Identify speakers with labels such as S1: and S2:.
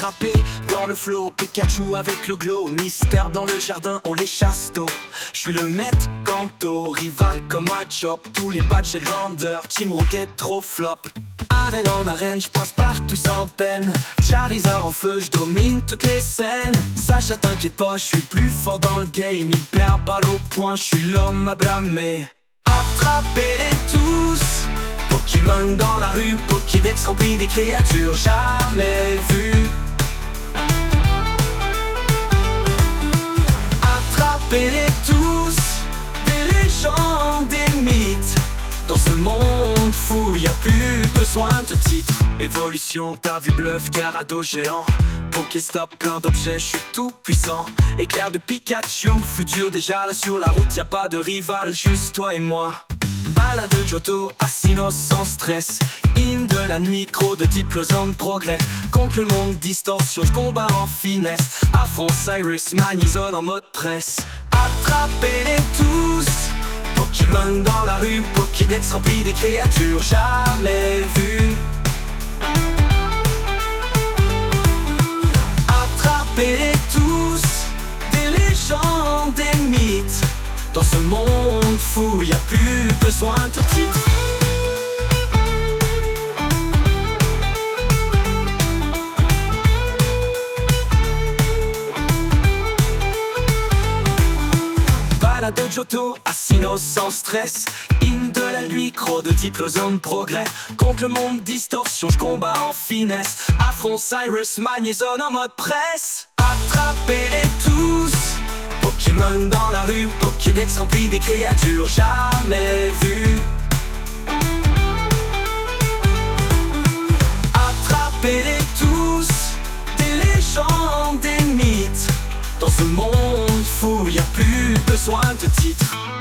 S1: attrapés dans le flot. Pikachu avec le glow, mystère dans le jardin, on les chasse tôt. Je suis le maître Kanto, rival comme Machop. Tous les badges et Lander, Team Rocket trop flop. Arène en arène, je passe partout sans peine. Charizard en feu, je domine toutes les scènes. Sacha t'inquiète pas, je suis plus fort dans le game. Hyper balle au point, je suis l'homme à blâmer. Attrapez-les tous, Pokémon dans la rue, Pokédex rempli des créatures jamais vues. Attrapez-les tous, des légendes, des mythes. Dans ce monde fou, y'a plus besoin de titres. Évolution, t'as vu bluff, Gyarados géant. Pokéstop, plein d'objets, je suis tout puissant. Éclair de Pikachu, futur déjà là sur la route. Y'a pas de rival, juste toi et moi. Balade de Johto, Asino sans stress. Hymne de la nuit, gros de diplôme progrès. Contre le monde, distorsion, je combat en finesse. Affront Cyrus, Magnezone en mode presse. Attrapez-les tous, Pokémon dans la rue, Pokédex rempli des créatures jamais vues. Attrapez-les tous, des légendes, des mythes. Dans ce monde fou, y'a plus besoin de titres. Balade de Johto, Asino sans stress. Hymne de la nuit, gros de diplôme progrès. Contre le monde, distorsion, je combats en finesse. Affront Cyrus, Magnezone en mode presse. Attrapez-les tous, Pokémon dans la rue, Pokédex rempli des créatures jamais vues. Attrapez-les tous, des légendes, des mythes. Dans ce monde fou, y'a plus besoin de titres.